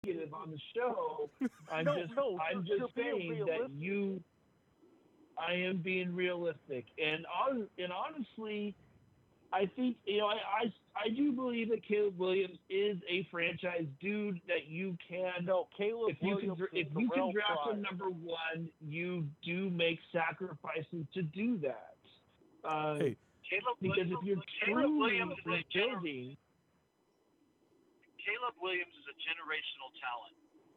negative on the show. No, no, I'm you're just being saying that realistic. you. I am being realistic, and honestly, I think I do believe that Caleb Williams is a franchise dude that you can No, Caleb Williams is if the you can real draft him prize. number one, you do make sacrifices to do that. Hey, Because if you're Caleb Williams truly is rebuilding, Caleb Williams is a generational talent.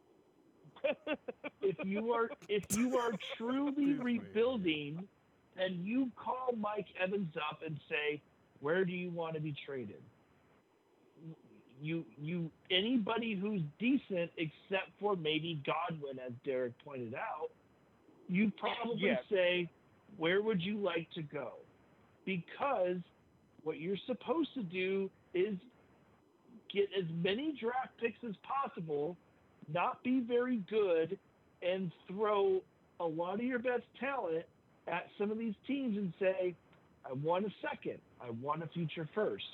if you are truly This man. rebuilding, then you call Mike Evans up and say, where do you want to be traded? You anybody who's decent except for maybe Godwin, as Derek pointed out, you probably Yes. say, where would you like to go? Because what you're supposed to do is get as many draft picks as possible, not be very good, and throw a lot of your best talent at some of these teams and say, I want a second, I want a future first,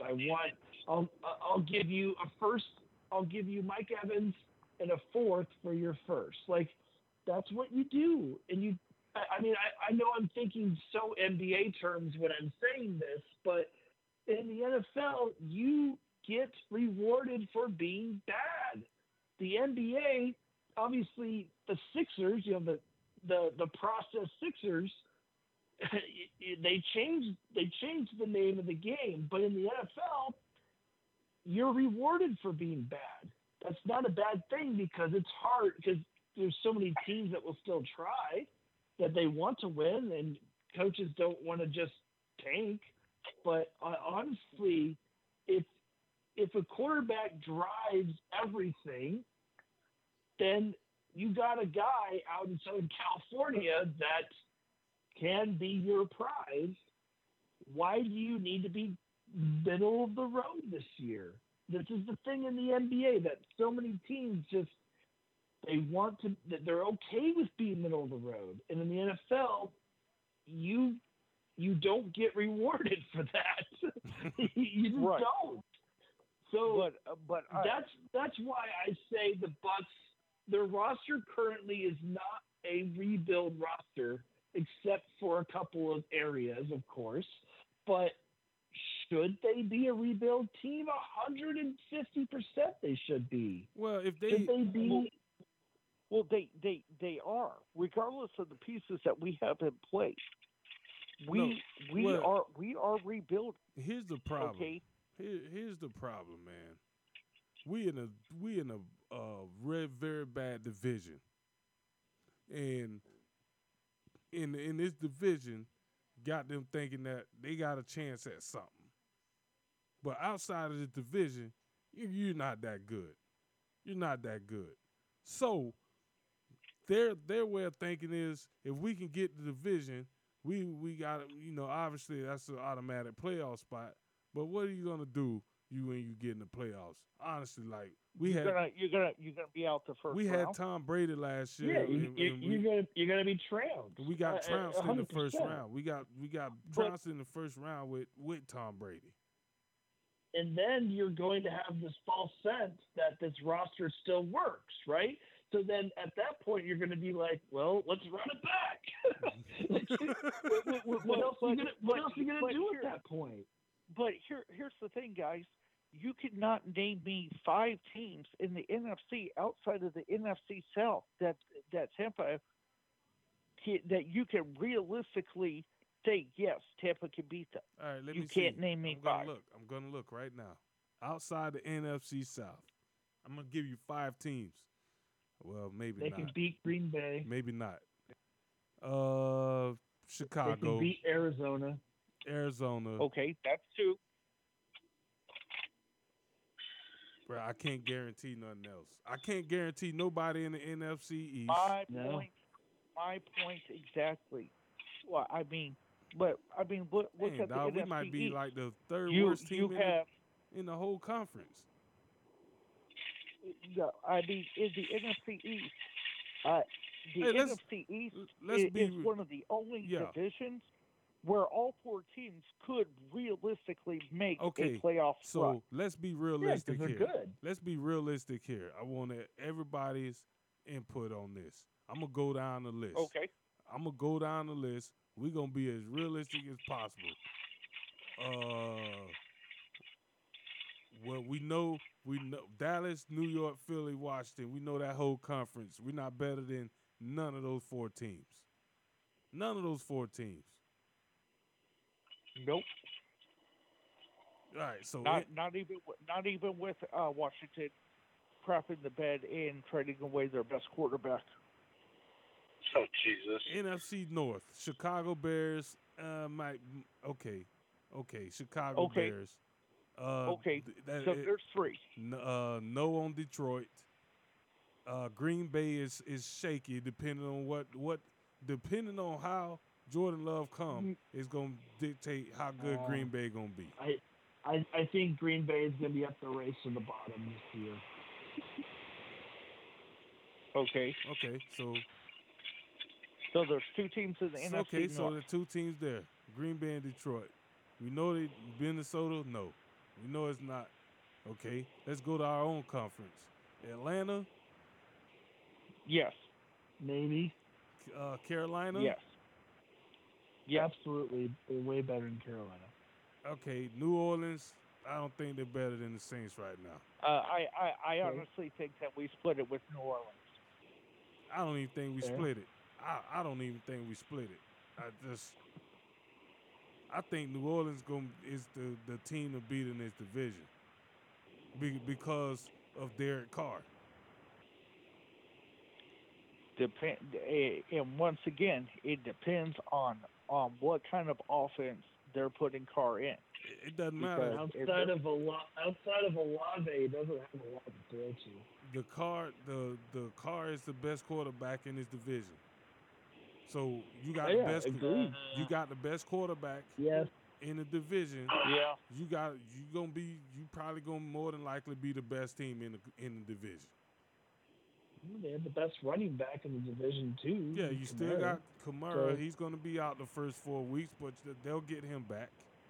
I'll give you a first, I'll give you Mike Evans and a fourth for your first. Like, that's what you do. And I know I'm thinking so NBA terms when I'm saying this, but in the NFL, you get rewarded for being bad. The NBA, obviously, the Sixers, the process Sixers, they changed the name of the game, but in the NFL, you're rewarded for being bad. That's not a bad thing because it's hard because there's so many teams that will still try, that they want to win, and coaches don't want to just tank. But honestly, if a quarterback drives everything, then you got a guy out in Southern California that can be your prize. Why do you need to be middle of the road this year? This is the thing in the NBA that so many teams just they're okay with being middle of the road, and in the NFL, you don't get rewarded for that. You just Right. don't. So, but that's why I say the Bucks. Their roster currently is not a rebuild roster, except for a couple of areas, of course. But should they be a rebuild team? 150% they should be. Well, if Should they be? Well, they are, regardless of the pieces that we have in place. We are rebuilding. here's the problem. Okay. Here's the problem, man. We in a very bad division, and in this division, got them thinking that they got a chance at something. But outside of the division, you're not that good. You're not that good. So their way of thinking is, if we can get the division, we got, obviously that's an automatic playoff spot. But what are you gonna do when you get in the playoffs? Honestly, like You're gonna be out the first we round. had Tom Brady last Yeah, year. you're gonna be trounced. We got trounced in the first 100%. round. We got trounced in the first round with Tom Brady. And then you're going to have this false sense that this roster still works, right? So then at that point, you're going to be like, well, let's run it back. What else are you going to do at that point? But here's the thing, guys. You could not name me 5 teams in the NFC outside of the NFC South that Tampa that you can realistically say, yes, Tampa can beat them. All right, let You me see. can't name me 5. I'm gonna look right now. Outside the NFC South, I'm gonna give you 5 teams. Well, maybe They not. can beat Green Bay. Maybe not. They can Chicago, beat Arizona. Arizona. Okay, that's 2. Bro, I can't guarantee nothing else. I can't guarantee nobody in the NFC East. My point exactly. Well, I mean, look at Dang, the dog, we NFC might be East. like the third You worst team have in the whole conference. I mean, in the NFC East, the Hey, NFC East let's is one of the only divisions where all four teams could realistically make Okay, a playoff so run. let's be Yeah, realistic because they're here. good. Let's be realistic here. I want everybody's input on this. I'm gonna go down the list. Okay. I'm gonna go down the list. We're gonna be as realistic as possible. Well, we know Dallas, New York, Philly, Washington. We know that whole conference. We're not better than none of those four teams. None of those four teams. Nope. All right, so Not even with Washington crapping the bed and trading away their best quarterback. Oh, Jesus. NFC North, Chicago Bears might okay, Chicago Okay. Bears. Okay. So there's three. No on Detroit. Green Bay is shaky depending on how Jordan Love come is gonna dictate how good Green Bay gonna be. I think Green Bay is going to be up the race to the bottom this year. Okay. Okay, so there's two teams in the NFC okay, North. so the two teams there, Green Bay and Detroit. We know they Minnesota. No, we know it's not. Okay, let's go to our own conference. Atlanta, Yes. Maybe. Carolina. Yes. Yes. Absolutely. They're way better than Carolina. Okay, New Orleans. I don't think they're better than the Saints right now. I honestly think that we split it with New Orleans. I don't even think we Fair. split it. I don't even think we split it. I think New Orleans is the team to beat in this division because of Derek Carr. And once again, it depends on what kind of offense they're putting Carr in. It doesn't matter. Outside of Olave, he doesn't have a lot to throw to. The Carr is the best quarterback in this division. So you got Yeah, the best. agreed. You got the best quarterback Yes. in the division. Yeah. You probably gonna more than likely be the best team in the division. They have the best running back in the division too. Yeah, you still Kamara. got Kamara. So- He's going to be out the first 4 weeks, but they'll get him back.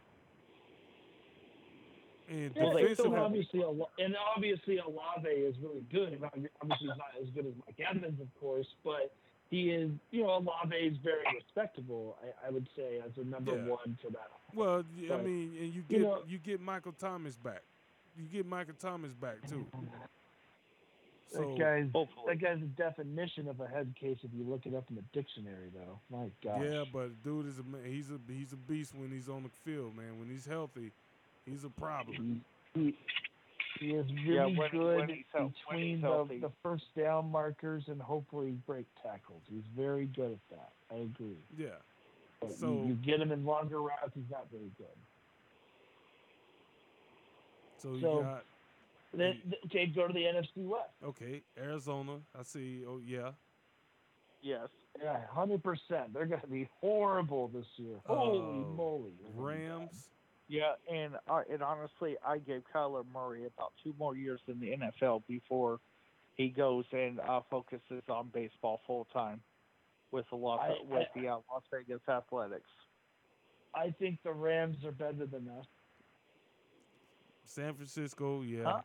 And Yeah, defensively, obviously Olave is really good. Obviously, he's not as good as Mike Evans, of course, but he is. Olave is very respectable. I would say as a number Yeah. one for that. well, I But, mean, and you get Michael Thomas back. You get Michael Thomas back too. So that guy's a definition of a head case if you look it up in the dictionary, though. My God. yeah, but dude is he's a beast when he's on the field, man. When he's healthy, he's a problem. He is really when good he's healthy. between the first down markers and hopefully break tackles. He's very good at that. I agree. Yeah. But So you get him in longer routes, he's not very good. so you so- got Then, okay, go to the NFC West. okay Arizona. I see. Oh yeah. Yes. Yeah, 100%. They're going to be horrible this year. Holy moly. Rams. Yeah, and honestly, I gave Kyler Murray about 2 more years in the NFL before he goes and focuses on baseball full time with the Las Vegas Athletics. I think the Rams are better than us. San Francisco. Yeah. Huh?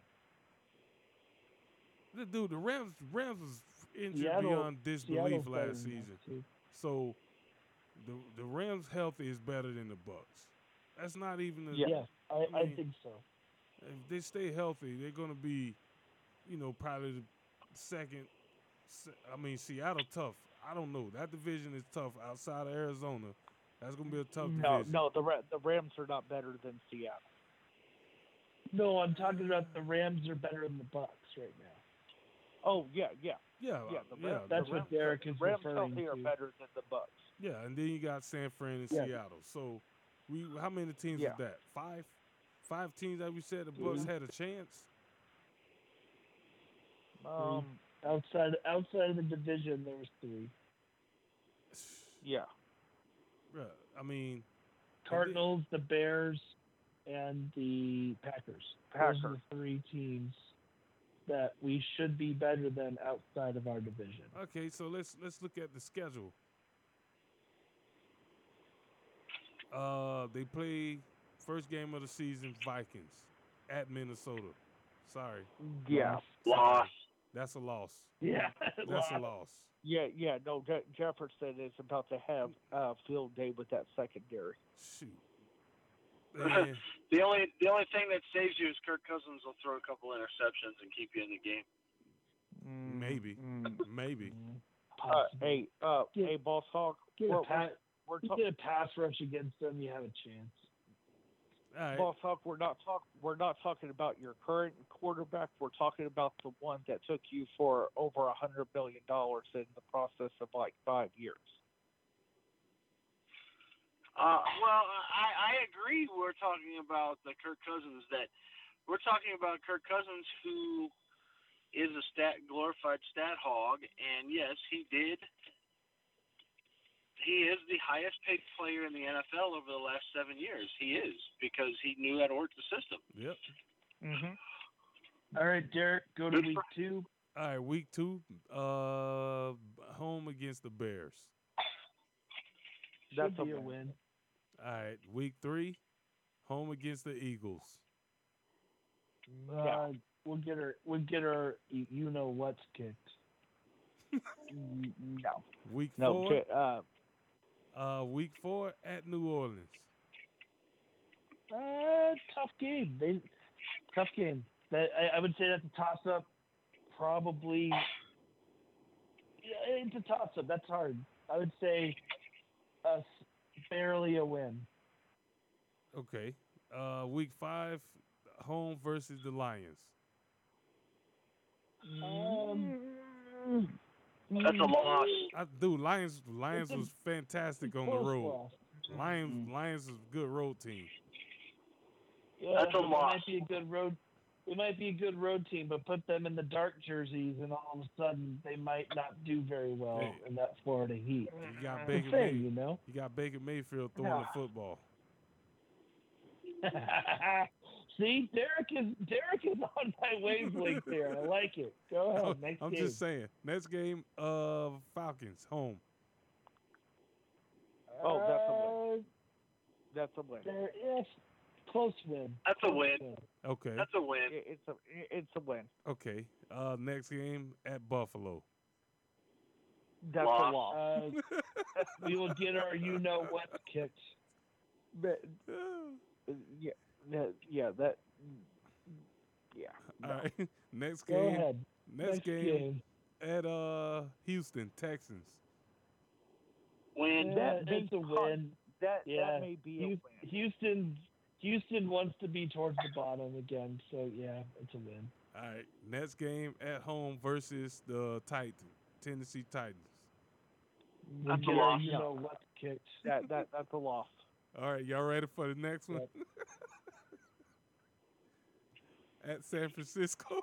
Dude, the Rams was injured Seattle- beyond disbelief Seattle's better last than season. us, too. So the Rams healthy is better than the Bucks. That's not even a, Yeah. Yes, I mean- think so. if they stay healthy, they're gonna be, probably the second. I mean, Seattle tough. I don't know. That division is tough outside of Arizona. That's gonna be a tough division. No, the Rams are not better than Seattle. No, I'm talking about the Rams are better than the Bucks right now. Oh yeah. Yeah, The Rams, That's the what Rams, Derek is the Rams referring healthy are to. better than the Bucks. yeah, and then you got San Fran and Yeah. Seattle. So how many teams Yeah. is that? Five teams that we said the Bucks had a chance. Outside of the division, there was 3. Yeah. Yeah, I mean, Cardinals, the Bears, and the Packers. Those are the 3 teams that we should be better than outside of our division. okay, so let's look at the schedule. They play first game of the season, Vikings at Minnesota. Sorry. Yeah, Loss. That's a loss. Yeah. That's a loss. yeah. No, Jefferson is about to have a field day with that secondary. Shoot. Man, The only thing that saves you is Kirk Cousins will throw a couple interceptions and keep you in the game. maybe. Maybe. Hey, Get- Boss Hog, Get we're, a, pat, we're you talking. get a pass rush against them, you have a chance. All right. Boss Hog, we're not talking about your current quarterback. We're talking about the one that took you for over $100 million in the process of like 5 years. Well, I agree. We're talking about the Kirk Cousins we're talking about Kirk Cousins, who is a glorified stat hog, and yes, he did. He is the highest paid player in the NFL over the last 7 years. He is, because he knew how to work the system. Yep. Mm-hmm. All right, Derek, go to Good week for- 2. All right, week 2, home against the Bears. That's Should be a a win. win. All right, week 3, home against the Eagles. We'll get our you know what's kicked. No, Week no. 4, week 4 at New Orleans. Tough game. Tough game. I would say that's a toss up. Probably. Yeah, it's a toss up. That's hard. I would say barely a win. Okay. Week 5, home versus the Lions. That's a loss. Lions It's a- was fantastic on the Close road. loss. Lions is a good road team. Yeah, That's a it loss. might be a good road. It might be a good road team, but put them in the dark jerseys, and all of a sudden they might not do very well Hey. in that Florida heat. You got It's Baker a thing, May- you know. You got Baker Mayfield throwing Yeah. the football. See, Derek is on my wavelength here. I like it. Go ahead. Next I'm game. just saying. Next game, Falcons home. Oh, that's a win. That's a win. Yes, close win. That's a Close win. Okay. That's a win. It's a win. Okay. Next game at Buffalo. That's Loss. a loss. We will get our you know what kicked. But, yeah, that. Yeah. All right. Next Go game. ahead. Next game at Houston Texans. Win. Yeah, That may it's a cut. win. That Yeah. may be a win. Houston wants to be towards the bottom again, so yeah, it's a win. All right. Next game at home versus the Tennessee Titans. We'll That's a get our loss. you know what kicked. That's a loss. All right. Y'all ready for the next one? Yep. At San Francisco.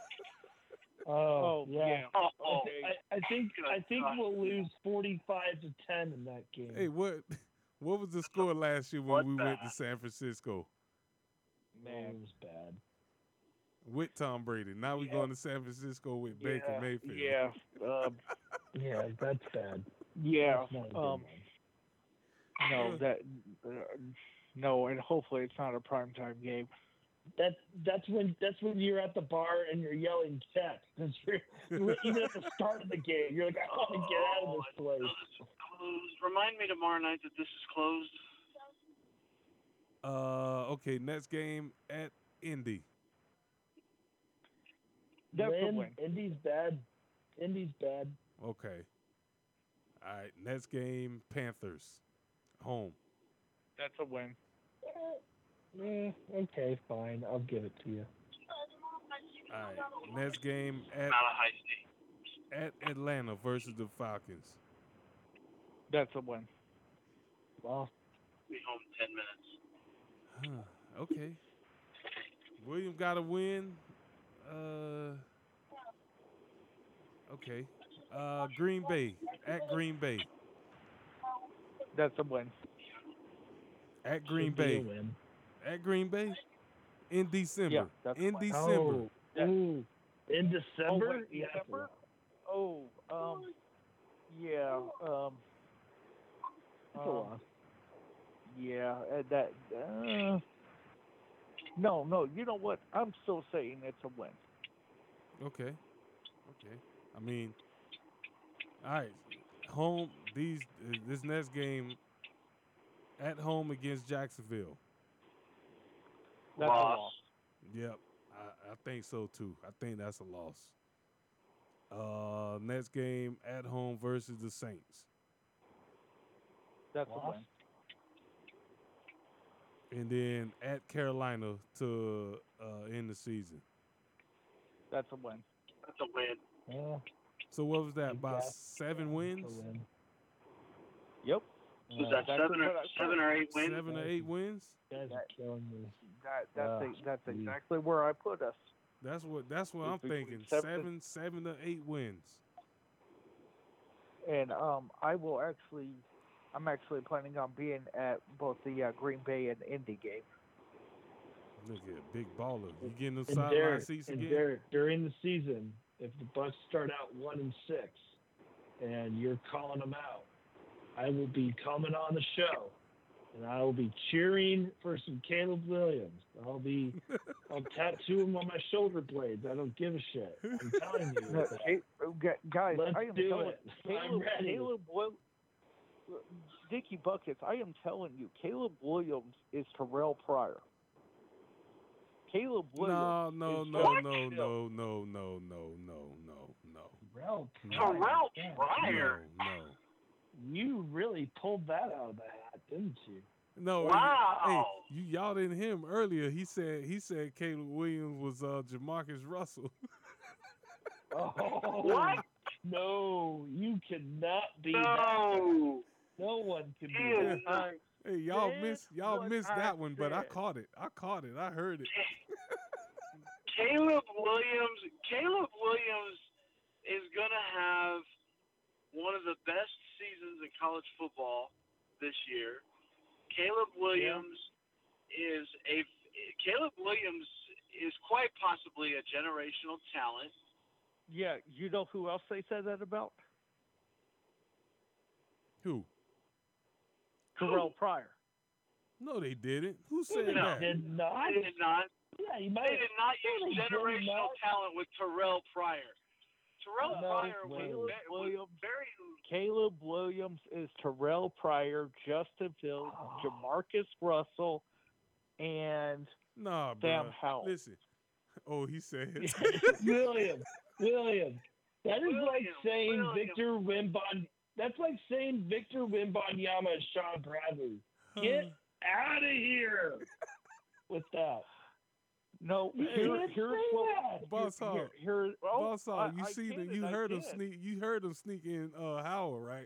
Oh, yeah. Oh, I think God. we'll lose 45-10 in that game. Hey, what was the score last year when What we the went to heck? San Francisco Man, it was bad. with Tom Brady? Now we're going to San Francisco with Baker Mayfield. Yeah. Yeah, that's bad. Yeah. That's not a good one. No, no, and hopefully it's not a primetime game. That's when you're at the bar and you're yelling checks. Even at the start of the game, you're like, I want to get out of this place. This is closed. Remind me tomorrow night that this is closed. Okay, next game at Indy. That's a win. Indy's bad. Okay. All right, next game Panthers. Home. That's a win. Okay, fine. I'll give it to you. All right, next game Not a high state. at Atlanta versus the Falcons. That's a win. Well, Be home in 10 minutes. Okay. William got a win. Okay. Green Bay. At Green Bay. That's a win. At Green should be a Bay. win. At Green Bay. In December. Yeah, that's in fine. December. Oh, ooh. In December? wait, Yeah, it's a December? loss. Yeah. It's a loss. Yeah. Yeah, that. No. You know what? I'm still saying it's a win. Okay. I mean, all right. Home. This next game at home against Jacksonville. That's Loss. a loss. Yep. I think so too. I think that's a loss. Next game at home versus the Saints. That's Loss. a win. And then at Carolina to end the season. That's a win. That's a win. Yeah, So what was that? About Exactly. 7 wins? that's a win. Yep. Was that Exactly what I said. 7 or 8 wins? 7 or 8 wins? You guys are killing me. That's geez. exactly where I put us. That's what It's I'm between thinking. 7 7 to 8 wins. And I'm actually planning on being at both the Green Bay and Indy game. Look at big baller. You getting them And sideline Derek, seats and again? Derek, during the season, if the Bucks start out 1-6, and you're calling them out, I will be coming on the show, and I will be cheering for some Caleb Williams. I'll tattoo him on my shoulder blades. I don't give a shit. I'm telling you. No, guys, Let's I am do telling it. I'm ready. Dicky Buckets, I am telling you, Caleb Williams is Terrell Pryor. Caleb Williams. No. Terrell Terrell Yeah. Pryor. No. You really pulled that out of the hat, didn't you? No. Wow. Hey, y'all didn't hear him earlier. He said Caleb Williams was Jamarcus Russell. Oh, What? No, you cannot be that. No. No one can be Ew. that. Hey, y'all Said missed what that I one, but I said. caught it. I heard it. Caleb Williams is going to have one of the best seasons in college football this year. Caleb Williams is quite possibly a generational talent. Yeah, you know who else they said that about? Who? Terrell Pryor. No, they didn't. Who said They that? did not. I did not. Yeah, you They might. did not use they did generational not. talent with Terrell Pryor. Terrell No Pryor was, way. was very. Caleb Williams is Terrell Pryor, Justin Fields, Oh. Jamarcus Russell, and Nah, Sam bro. Howell. Listen. Oh, he said. William. That is like William, saying William. Victor Wembanyama. That's like saying Victor Wembanyama is Sean Bradley. Get out of here with that. No, You here's can't here's say what. that. Boss Hog. Boss Hog, you see that? You heard him sneak. You heard him sneak in Howard, right?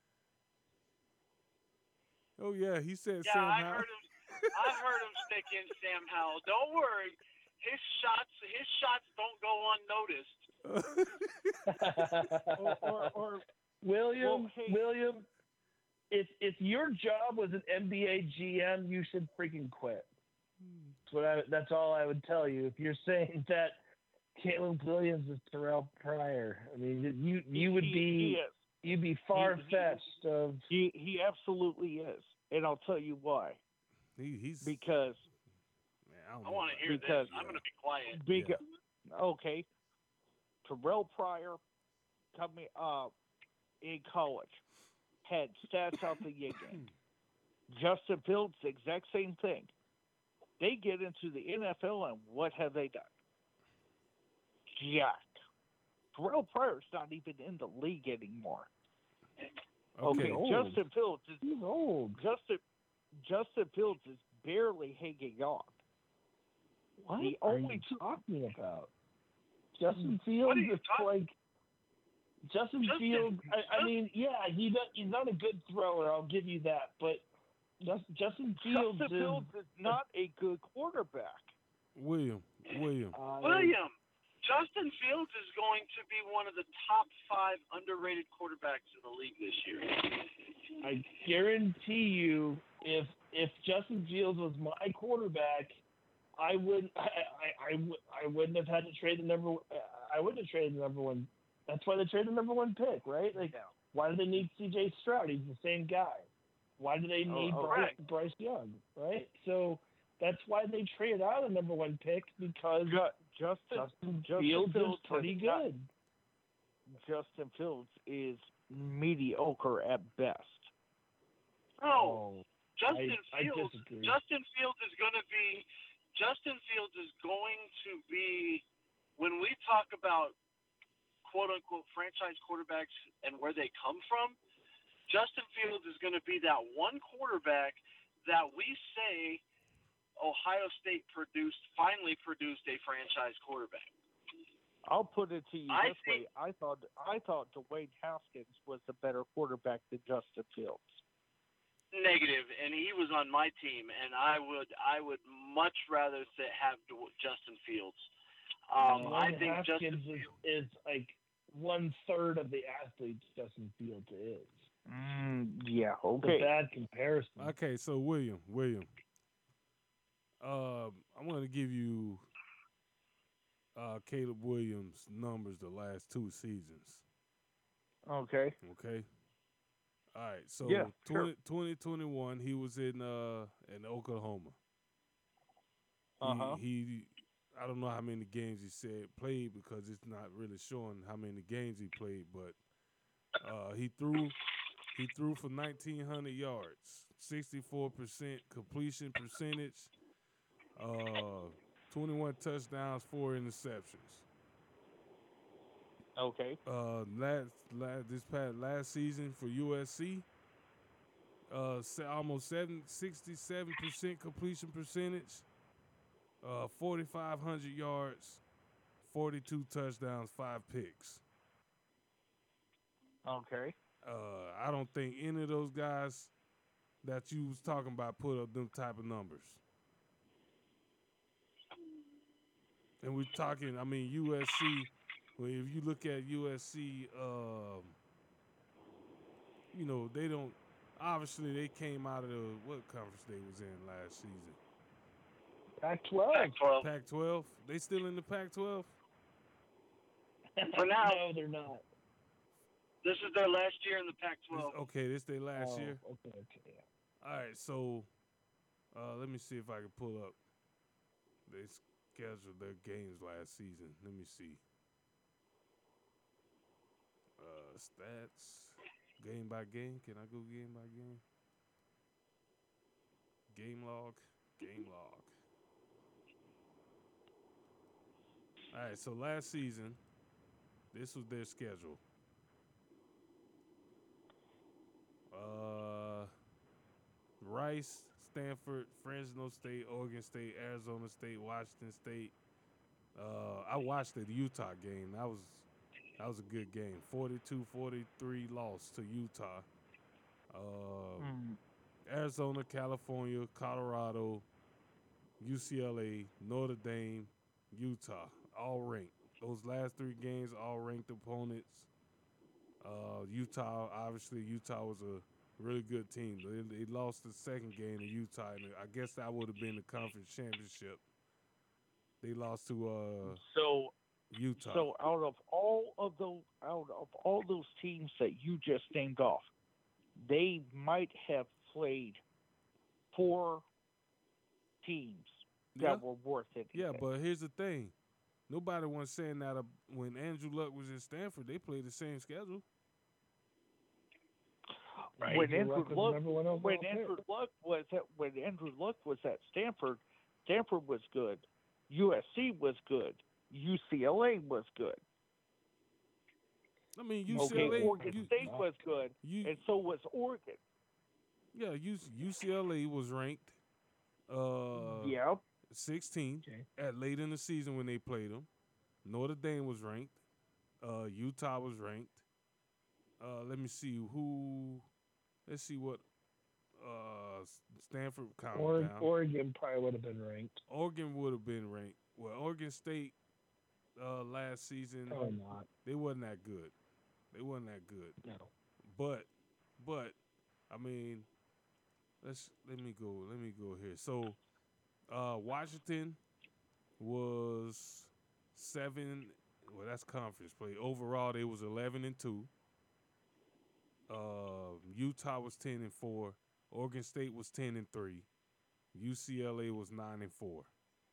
Oh yeah, he said Yeah, Sam I Howell. heard him stick in Sam Howell. Don't worry, his shots don't go unnoticed. or William, Well, hey. William, if your job was an NBA GM, you should freaking quit. That's all I would tell you. If you're saying that Caleb Williams is Terrell Pryor, I mean, you would he be is. you'd be far fetched of. He absolutely is, and I'll tell you why. He's Because man, I don't I know want to about hear Because- this. I'm going to be quiet. because okay, Terrell Pryor coming in college had stats out the yin yang. Justin Fields, the exact same thing. They get into the NFL, and what have they done? Jack. Terrell Pryor's not even in the league anymore. Okay, old. Justin Fields is He's old. Justin Fields is barely hanging on. What The are only you talking about? Justin Fields What are you is talking- like Justin Fields. I mean, yeah, he's not a good thrower. I'll give you that, but Justin Fields Justin Fields is not a good quarterback. William. William, Justin Fields is going to be one of the top 5 underrated quarterbacks in the league this year. I guarantee you, if Justin Fields was my quarterback, I wouldn't have had to trade the number. I wouldn't have traded the number one. That's why they traded the number 1 pick, right? Like, why do they need C.J. Stroud? He's the same guy. Why do they need Bryce Young, right? So that's why they traded out a number 1 pick, because Justin Fields is pretty good. Justin Fields is mediocre at best. Oh, Justin I Fields. disagree. Justin Fields is going to be. When we talk about quote unquote franchise quarterbacks and where they come from, Justin Fields is going to be that one quarterback that we say Ohio State finally produced a franchise quarterback. I'll put it to you this way: I thought Dwayne Haskins was the better quarterback than Justin Fields. Negative, and he was on my team, and I would much rather have Justin Fields. I think Haskins Justin is like 1/3 of the athletes Justin Fields is. Yeah, okay. It's a bad comparison. Okay, so William, I'm going to give you Caleb Williams' numbers the last 2 seasons. Okay. All right, so yeah, 2021, he was in Oklahoma. He I don't know how many games he said played, because it's not really showing how many games he played, but he threw for 1,900 yards, 64% completion percentage, 21 touchdowns, 4 interceptions. Okay. Last season for USC, almost 67% completion percentage, 4,500 yards, 42 touchdowns, 5 picks. Okay. I don't think any of those guys that you was talking about put up them type of numbers. And we're talking, I mean, USC. Well, if you look at USC, they don't. Obviously, they came out of what conference they was in last season? Pac-12. Pac-12. They still in the Pac-12? For now. No, they're not. This is their last year in the Pac-12. This their last year? Okay, yeah. All right, so let me see if I can pull up. They scheduled their games last season. Let me see. Stats, game by game. Can I go game by game? Game log. All right, so last season, this was their schedule. Rice, Stanford, Fresno State, Oregon State, Arizona State, Washington State. I watched the Utah game. That was a good game. 42-43 loss to Utah. Arizona, California, Colorado, UCLA, Notre Dame, Utah, all ranked. Those last 3 games, all ranked opponents. Utah was a really good team. They lost the second game to Utah, and I guess that would have been the conference championship. They lost to Utah. So out of all those teams that you just named off, they might have played 4 teams that were worth it. Yeah, but here's the thing. Nobody was saying that when Andrew Luck was in Stanford, they played the same schedule. Right. When Andrew Luck was at Stanford, Stanford was good. USC was good. UCLA was good. I mean, UCLA. Oregon State was good, and so was Oregon. Yeah, UCLA was ranked 16 at late in the season when they played them. Notre Dame was ranked. Utah was ranked. Let me see who. Let's see what Stanford counted down. Oregon probably would have been ranked. Oregon would have been ranked. Well, Oregon State last season, probably not. They wasn't that good. No. But I mean, let me go here. So Washington was 7. Well, that's conference play. Overall, they was 11-2. Utah was 10-4. Oregon State was 10-3. UCLA was 9-4.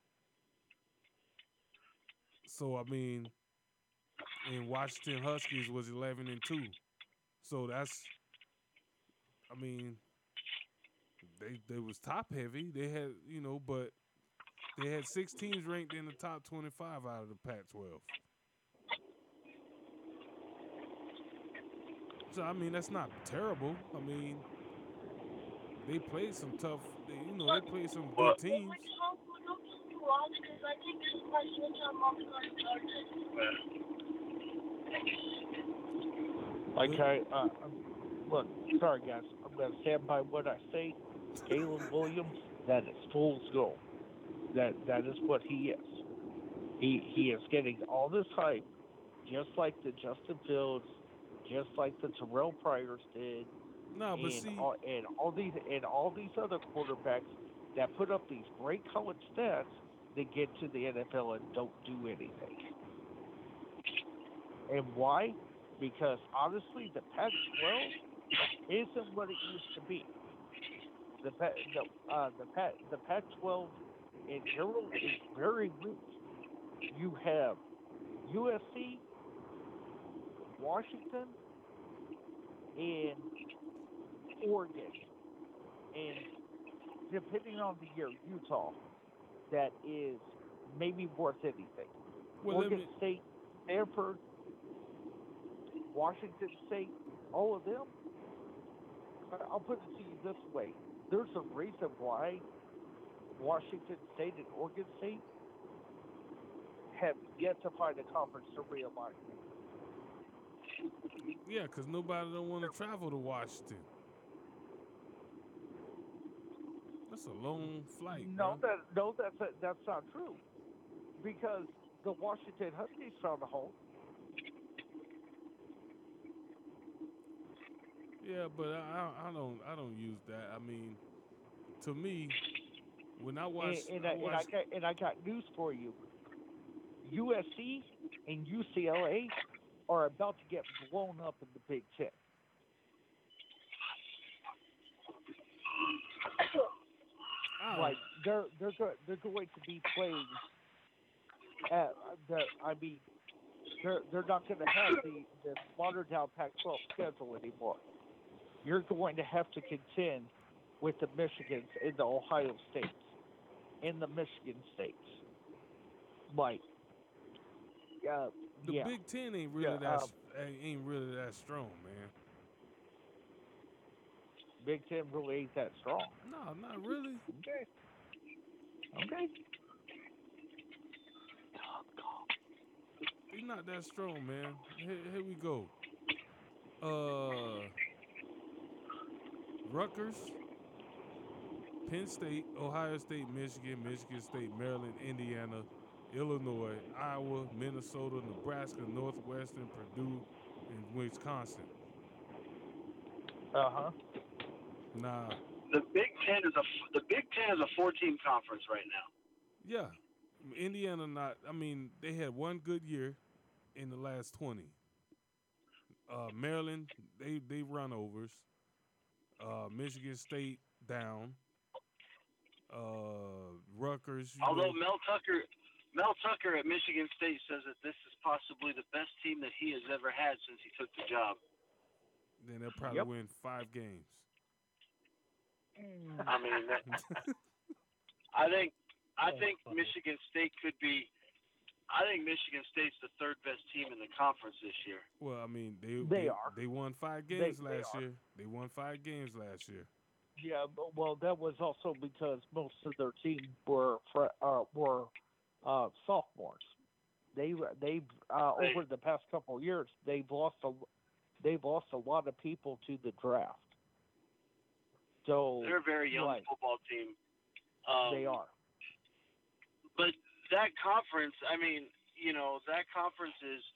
So I mean, and Washington Huskies was 11-2. So that's, I mean, they was top heavy. They had, but they had 6 teams ranked in the top 25 out of the Pac-12. So I mean, that's not terrible. I mean, they played some tough. They played some good teams. Okay, look, sorry guys, I'm going to stand by what I say. Caleb Williams, that is fool's gold. That is what he is. He is getting all this hype, just like the Justin Fields, just like the Terrell Pryors did, No, but all these other quarterbacks that put up these great college stats that get to the NFL and don't do anything. And why? Because honestly, the Pac-12 isn't what it used to be. The Pac-12 in general is very weak. You have USC, Washington, and Oregon, and depending on the year, Utah, that is maybe worth anything. Oregon State, Stanford, Washington State, all of them. I'll put it to you this way. There's a reason why Washington State and Oregon State have yet to find a conference to realign. Yeah, because nobody don't want to travel to Washington. That's a long flight. That's not true. Because the Washington Huskies found a home. Yeah, but I don't use that. I mean, to me, when I watch, I got news for you. USC and UCLA are about to get blown up in the Big Ten. Like they're going to be playing. They're not going to have the watered down Pac-12 schedule anymore. You're going to have to contend with the Michigans and the Ohio States and the Michigan States. Like, the Big Ten ain't really that strong, man. Big Ten really ain't that strong. No, not really. Okay. He's not that strong, man. Here we go. Rutgers, Penn State, Ohio State, Michigan, Michigan State, Maryland, Indiana, Illinois, Iowa, Minnesota, Nebraska, Northwestern, Purdue, and Wisconsin. Nah. The Big Ten is a 4-team conference right now. Yeah. Indiana they had one good year in the last 20. Maryland, they run overs. Michigan State down. Rutgers. Although Mel Tucker at Michigan State says that this is possibly the best team that he has ever had since he took the job. Then they'll probably win 5 games. I mean, I think Michigan State could be. I think Michigan State's the 3rd best team in the conference this year. Well, I mean, they are. They won 5 games last year. They won 5 games last year. Yeah, well, that was also because most of their team were sophomores. They've over the past couple of years they've lost a lot of people to the draft. So they're a very young football team. They are. But that conference, that conference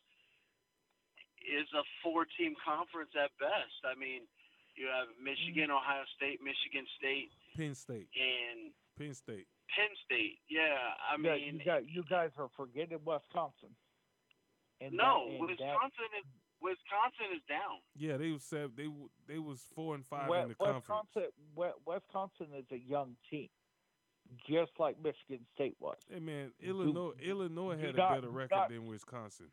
is a 4-team conference at best. I mean, you have Michigan, Ohio State, Michigan State, Penn State, and Penn State. Yeah, I mean, you guys are forgetting Wisconsin. Wisconsin Wisconsin is down. Yeah, they was they was 4-5 in the conference. Wisconsin is a young team, just like Michigan State was. Hey man, Do- Illinois do had a not- better do record not- than Wisconsin.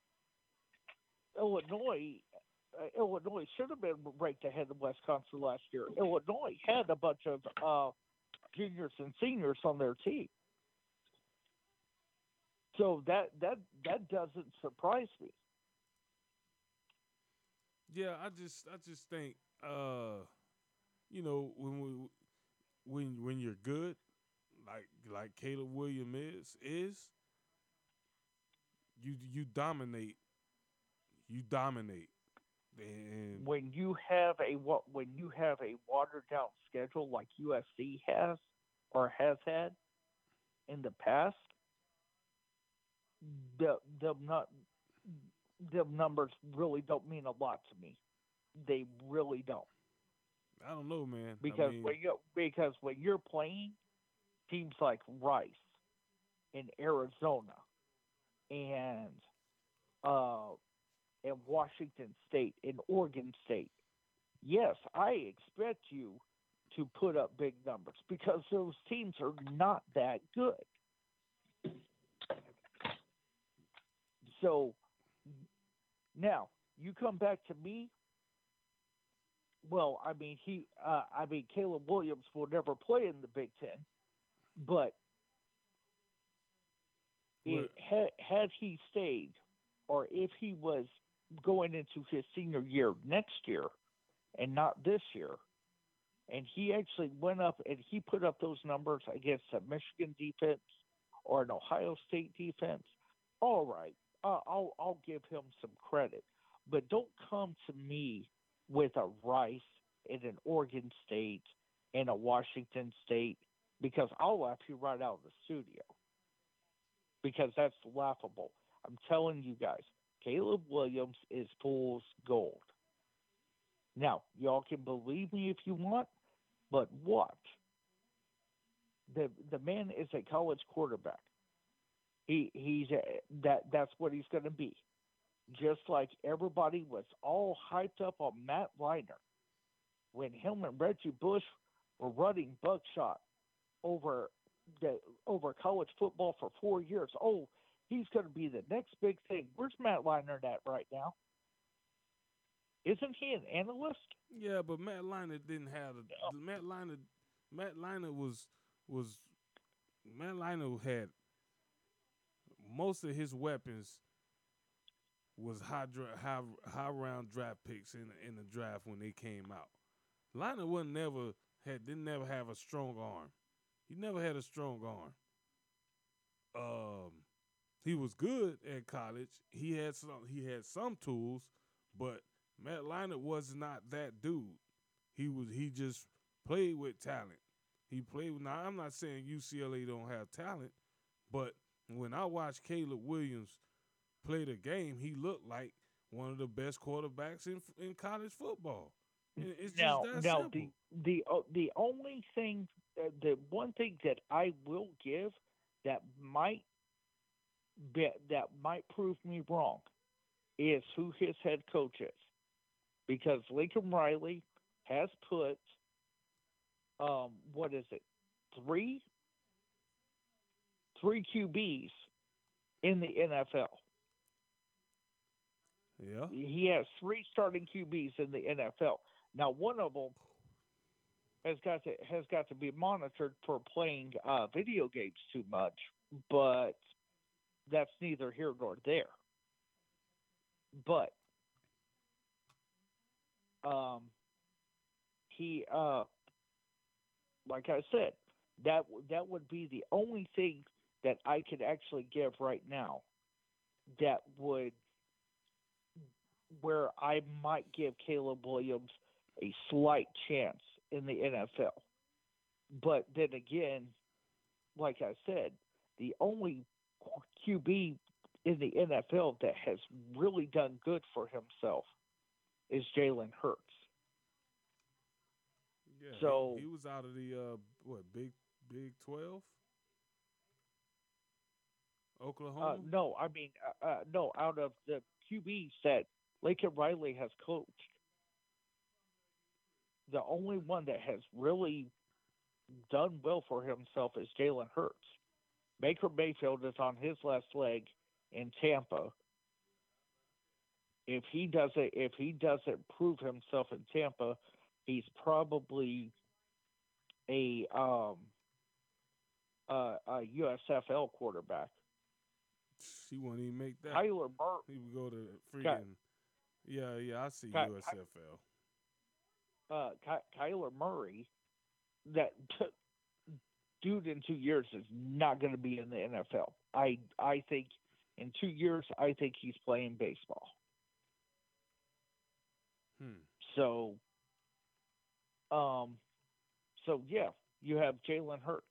Illinois should have been ranked ahead of Wisconsin last year. Illinois had a bunch of juniors and seniors on their team, so that doesn't surprise me. Yeah, I just think you know, when you're good, like Caleb Williams is you dominate. You dominate. And When you have a watered down schedule like USC has or has had in the past, the numbers really don't mean a lot to me. They really don't. I don't know, man. Because I mean, because when you're playing teams like Rice in Arizona and Washington State and Oregon State, yes, I expect you to put up big numbers because those teams are not that good. So now you come back to me. Well, I mean, Caleb Williams will never play in the Big Ten, but had he stayed, or if he was going into his senior year next year and not this year, and he actually went up and he put up those numbers against a Michigan defense or an Ohio State defense, all right, I'll give him some credit, but don't come to me with a Rice and an Oregon State and a Washington State, because I'll laugh you right out of the studio, because that's laughable. I'm telling you guys, Caleb Williams is fool's gold. Now, y'all can believe me if you want, but watch. The man is a college quarterback. That's what he's going to be. Just like everybody was all hyped up on Matt Leinart when him and Reggie Bush were running buckshot over college football for 4 years. Oh, he's going to be the next big thing. Where's Matt Leinart at right now? Isn't he an analyst? yeah, but Matt Leinart didn't have Matt Leinart had most of his weapons was high round draft picks in the draft when they came out. Leinart didn't never have a strong arm. He never had a strong arm. He was good at college. He had some tools, but Matt Leinart was not that dude. He just played with talent. Now I'm not saying UCLA don't have talent, but when I watched Caleb Williams play the game, he looked like one of the best quarterbacks in college football. It's just that simple. The only thing, the one thing that I will give that might prove me wrong is who his head coach is, because Lincoln Riley has put three QBs in the NFL. Yeah. He has 3 starting QBs in the NFL. Now, one of them has got to be monitored for playing video games too much, but that's neither here nor there. But he, like I said, that would be the only thing that I could actually give right now that would, where I might give Caleb Williams a slight chance in the NFL. But then again, like I said, the only QB in the NFL that has really done good for himself is Jalen Hurts. Yeah, so he was out of the Big 12? Oklahoma? No, I mean, no, out of the QBs that Lincoln Riley has coached. The only one that has really done well for himself is Jalen Hurts. Baker Mayfield is on his last leg in Tampa. If he doesn't prove himself in Tampa, he's probably a USFL quarterback. He won't even make that. Kyler Murray, He would go to Ky- freaking. Yeah, I see Ky- USFL. Kyler Murray, that dude in 2 years is not going to be in the NFL. I think in 2 years, I think he's playing baseball. Hmm. So, um, so yeah, you have Jalen Hurts.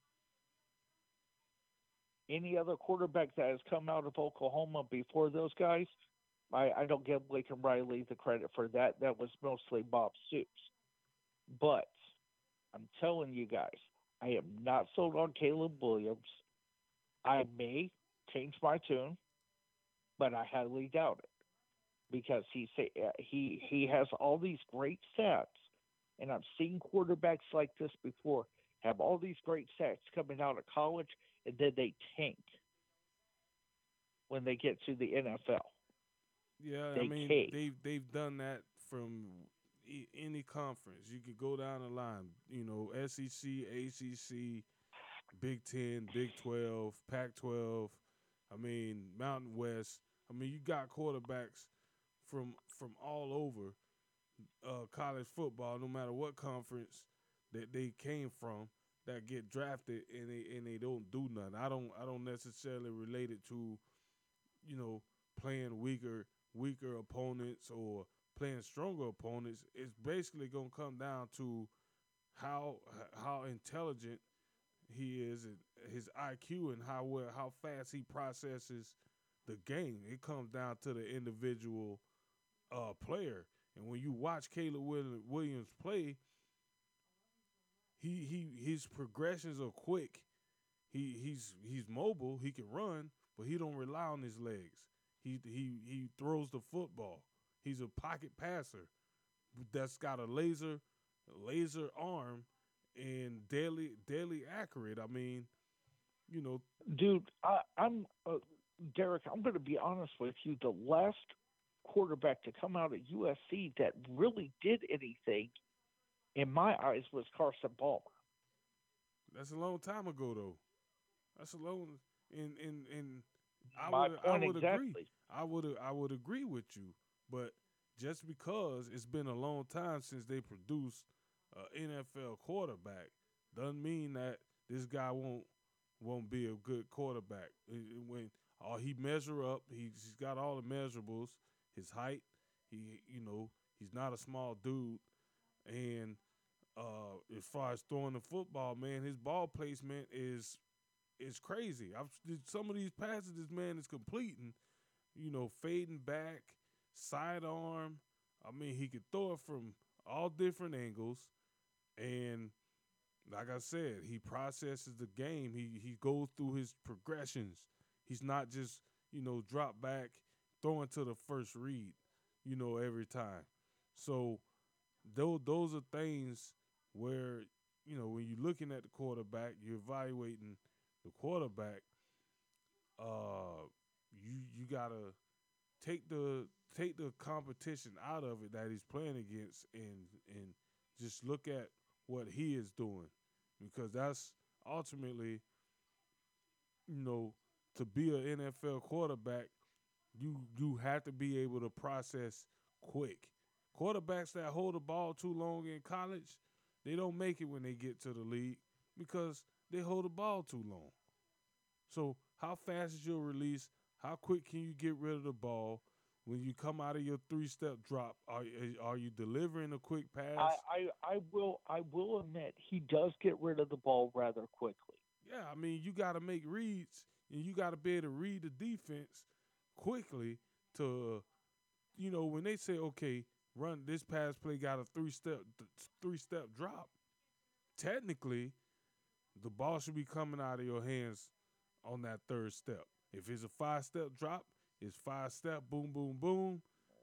Any other quarterback that has come out of Oklahoma before those guys, I don't give Lincoln Riley the credit for that. That was mostly Bob Stoops. But I'm telling you guys, I am not sold on Caleb Williams. I may change my tune, but I highly doubt it because he has all these great stats, and I've seen quarterbacks like this before have all these great stats coming out of college, and then they tank when they get to the NFL. Yeah, I They mean cave. they've done that from any conference. You could go down the line. SEC, ACC, Big 10, Big 12, Pac 12. I mean Mountain West. I mean you got quarterbacks from all over college football, no matter what conference that they came from, that get drafted and they don't do nothing. I don't necessarily relate it to you know playing weaker opponents or playing stronger opponents. It's basically gonna come down to how how intelligent he is and his IQ and how fast he processes the game. It comes down to the individual player. And when you watch Caleb Williams play, his progressions are quick. He's mobile. He can run, but he don't rely on his legs. He throws the football. He's a pocket passer that's got a laser arm and deadly accurate. I mean, you know, Dude, I'm Derek. I'm going to be honest with you. The last quarterback to come out of USC that really did anything, in my eyes, was Carson Palmer. that's a long time ago though. That's a long and My I point would agree. exactly. I would agree with you. But just because it's been a long time since they produced an NFL quarterback doesn't mean that this guy won't be a good quarterback. When he measure up, he's got all the measurables. His height, he's not a small dude, and as far as throwing the football, man, his ball placement is crazy. Some of these passes this man is completing, fading back, sidearm. I mean, he could throw it from all different angles, and like I said, he processes the game. He goes through his progressions. He's not just drop back, throwing to the first read, every time. So those are things where when you're looking at the quarterback, you're evaluating the quarterback. You gotta take the competition out of it that he's playing against, and just look at what he is doing, because that's ultimately you know to be an NFL quarterback, you have to be able to process quick. Quarterbacks that hold the ball too long in college, they don't make it when they get to the league because they hold the ball too long. So how fast is your release? How quick can you get rid of the ball? When you come out of your three-step drop, are you delivering a quick pass? I will admit he does get rid of the ball rather quickly. Yeah, I mean, you got to make reads, and you got to be able to read the defense quickly to, when they say, okay, run this pass play got a three step drop. Technically, the ball should be coming out of your hands on that third step. If it's a 5-step drop, it's 5 step, boom, boom, boom.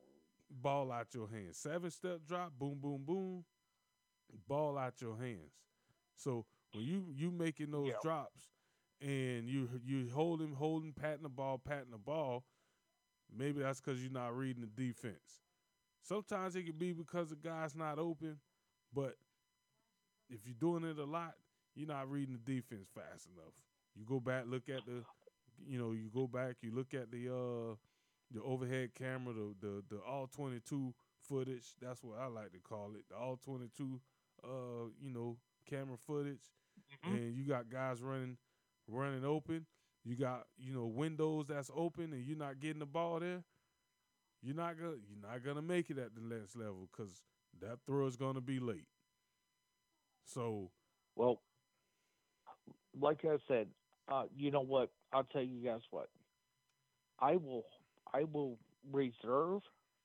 ball out your hands. 7-step drop, boom, boom, boom, ball out your hands. So when you making those Yeah. drops and you holding, patting the ball, maybe that's because you're not reading the defense. Sometimes it could be because the guy's not open, but if you're doing it a lot, you're not reading the defense fast enough. You go back, look at you look at the overhead camera, the all 22 footage. That's what I like to call it, the all 22 camera footage, Mhm. and you got guys running open. You got windows that's open, and you're not getting the ball there. You're not gonna make it at the next level because that throw is gonna be late. So Well, like I said, you know what? I'll tell you guys what. I will I will reserve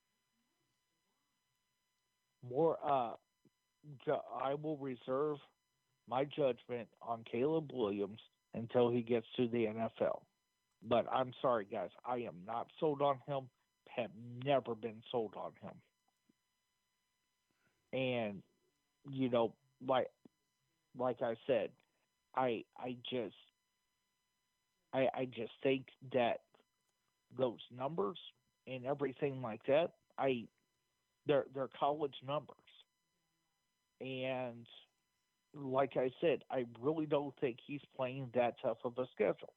more. I will reserve my judgment on Caleb Williams until he gets to the NFL. But I'm sorry, guys. I am not sold on him. Have never been sold on him. And you know, like like I said, I just I just think that those numbers and everything like that, they're college numbers. And like I said, I really don't think he's playing that tough of a schedule.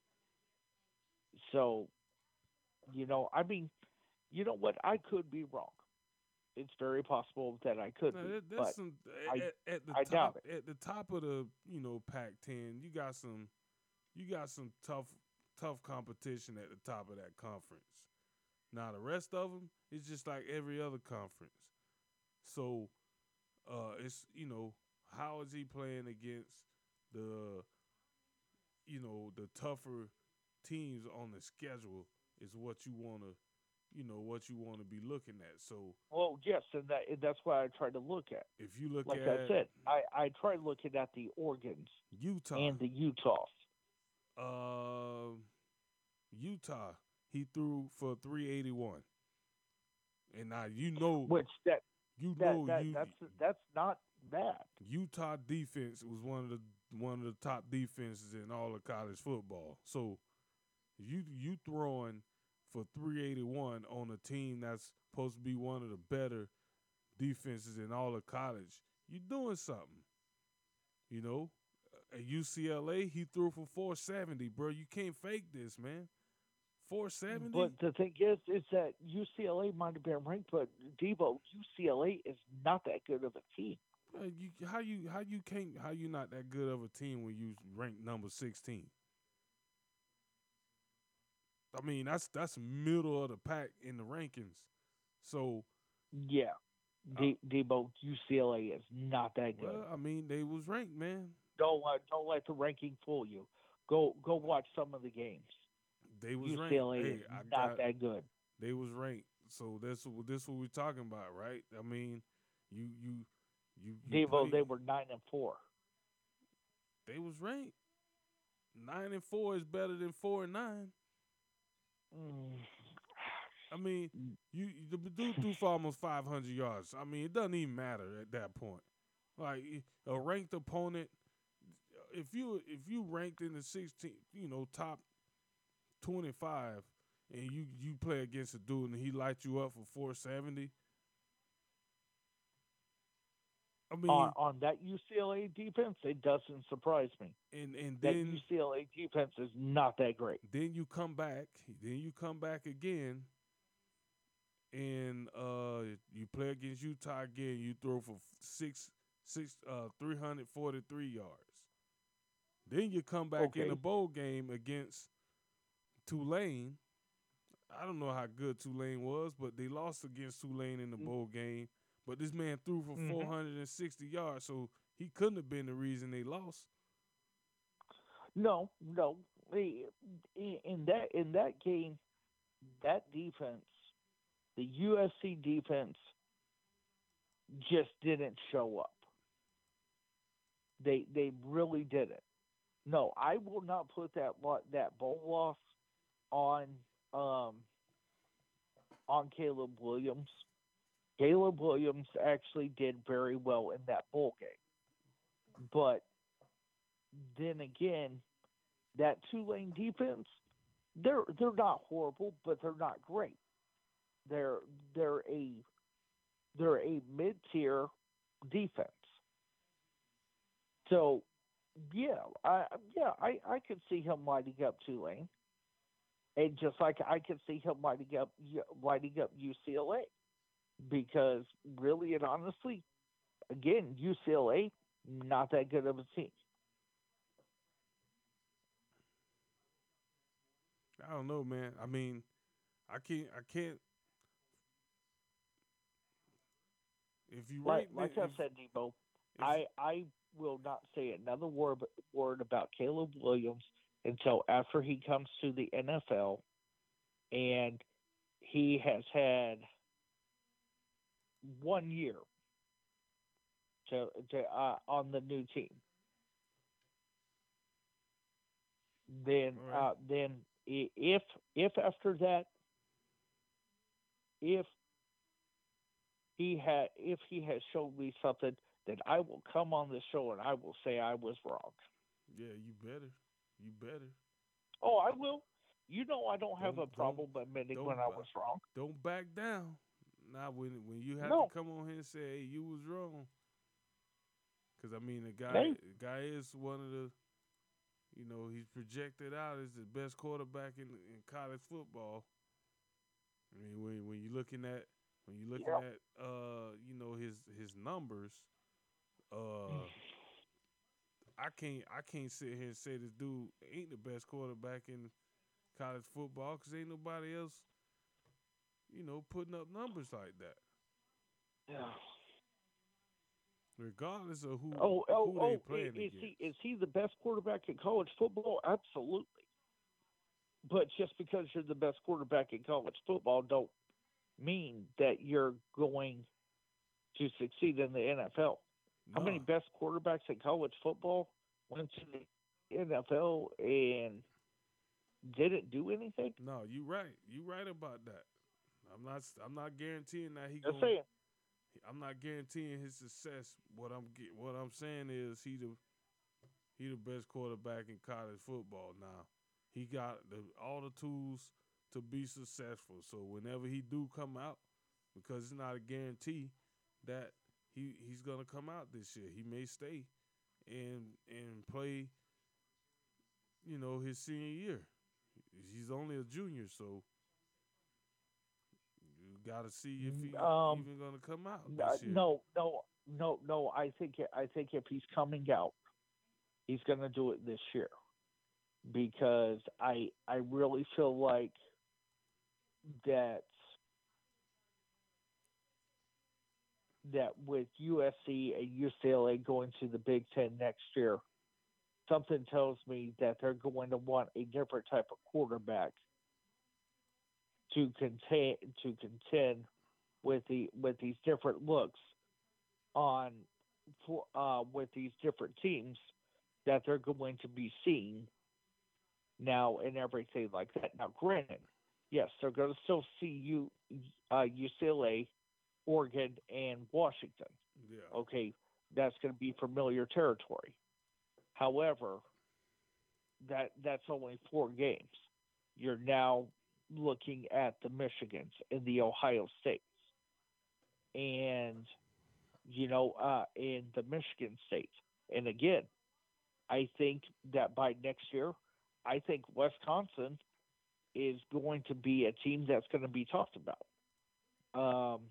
So, I mean, you know what? I could be wrong. It's very possible that I could now be, that's but some I at the I top doubt it. at the top of the Pac-10. You got some tough competition at the top of that conference. Now the rest of them, it's just like every other conference. So it's how is he playing against the the tougher teams on the schedule is what you want to be looking at. So Well, yes, and that's what I try to look at. if you look Like I at said, I try looking at the Oregons Utah, and the Utahs, uh, Utah, he threw for 381, and now which you that know that you that's not bad. Utah defense was one of the top defenses in all of college football. So you throwing for 381 on a team that's supposed to be one of the better defenses in all of college, you doing something. You know, at UCLA, he threw for 470, bro. You can't fake this, man. 470? But the thing is that UCLA might have been ranked, but Debo, UCLA is not that good of a team. How you not that good of a team when you ranked number 16? I mean, that's middle of the pack in the rankings. So, Yeah, uh, Debo, UCLA is not that good. well, I mean, they was ranked, man. Don't let the ranking fool you. Go watch some of the games. They was ranked. UCLA is Hey, I not got that good. they was ranked. So this what we're talking about, right? I mean, you Debo, play. they were 9-4. They was ranked. 9-4 is better than 4-9. Mm. I mean, the dude threw for almost 500 yards. I mean, it doesn't even matter at that point. Like a ranked opponent, if you ranked in the 16, top 25, and you play against a dude and he lights you up for 470. I on mean, on that UCLA defense, it doesn't surprise me. and That then UCLA defense is not that great. then you come back again, and you play against Utah again. You throw for 343 yards. Then you come back in the Okay. bowl game against Tulane. I don't know how good Tulane was, but they lost against Tulane in the bowl game. But this man threw for Mm-hmm. 460 yards, so he couldn't have been the reason they lost. No, no. In that game, that defense, the USC defense, just didn't show up. They really didn't. No, I will not put that bowl loss on um on Caleb Williams. Caleb Williams actually did very well in that bowl game. But then again, that Tulane defense, they're not horrible, but they're not great. They're they're a they're a mid tier defense. So I could see him lighting up Tulane, and just like I could see him lighting up UCLA, because really and honestly, again, UCLA not that good of a team. I don't know, man. I mean, I can't. If you Like rank, like I said, Debo, if, I will not say another word about Caleb Williams until after he comes to the NFL and he has had 1 year to on the new team. Then all right. if after that, if if he has shown me something, then I will come on the show and I will say I was wrong. Yeah, you better. You better. Oh, I will. You know I don't have Don't a problem admitting don't when I was wrong. don't back down. Now when you have to No. come on here and say, "Hey, you was wrong," because I mean Hey, the guy is one of the, he's projected out as the best quarterback in college football. I mean when you're looking yeah. at his numbers, uh I can't sit here and say this dude ain't the best quarterback in college football because ain't nobody else putting up numbers like that. Yeah. Regardless of who they Oh! playing Is against. he the best quarterback in college football? Absolutely. But just because you're the best quarterback in college football, don't mean that you're going to succeed in the NFL. How many No, best quarterbacks in college football went to the NFL and didn't do anything? no, you right. You right about that. I'm not guaranteeing that he Just going saying. I'm not guaranteeing his success. What I'm saying is he the best quarterback in college football now. He got all the tools to be successful. So whenever he do come out, because it's not a guarantee that he's gonna come out this year. He may stay and play, his senior year. He's only a junior, so you got to see if he Um, even gonna come out this year. no. I think if he's coming out, he's going to do it this year, because I really feel like that with USC and UCLA going to the Big Ten next year, something tells me that they're going to want a different type of quarterback to contend with these different looks on with these different teams that they're going to be seeing now and everything like that. Now, granted, yes, they're going to still see UCLA, Oregon, and Washington. Yeah. Okay, that's going to be familiar territory. However, that's only 4 games. You're now looking at the Michigans and the Ohio States, and in the Michigan State. And again, I think that by next year, I think Wisconsin is going to be a team that's going to be talked about. Um,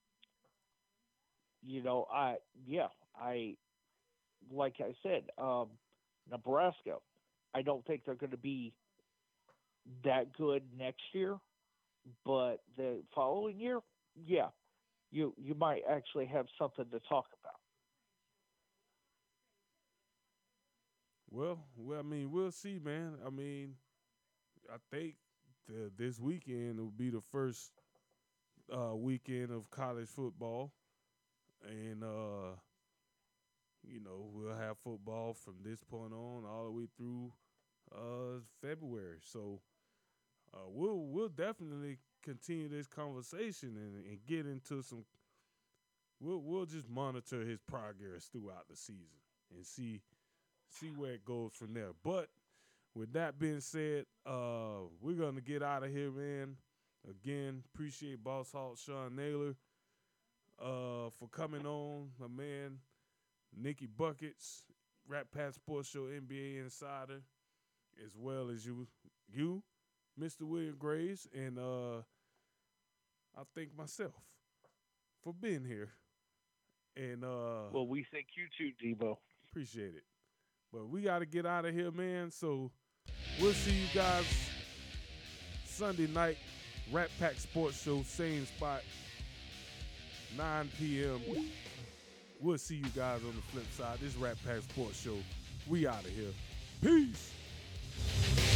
I yeah, I like I said, Nebraska. I don't think they're going to be that good next year, but the following year, yeah, you might actually have something to talk about. Well, I mean, we'll see, man. I mean, I think this weekend will be the first weekend of college football, and we'll have football from this point on all the way through February. So we'll definitely continue this conversation and get into some. We'll just monitor his progress throughout the season and see where it goes from there. But with that being said, we're gonna get out of here, man. Again, appreciate Boss Hawk Sean Naylor for coming on, my man. Nikki Buckets, Rat Pack Sports Show NBA Insider, as well as you, Mr. William Graves, and I thank myself for being here. And well, we thank you too, Debo. Appreciate it. But we got to get out of here, man. So we'll see you guys Sunday night, Rat Pack Sports Show, same spot, 9 p.m. We'll see you guys on the flip side. This Rat Pack Sports Show. We out of here. Peace.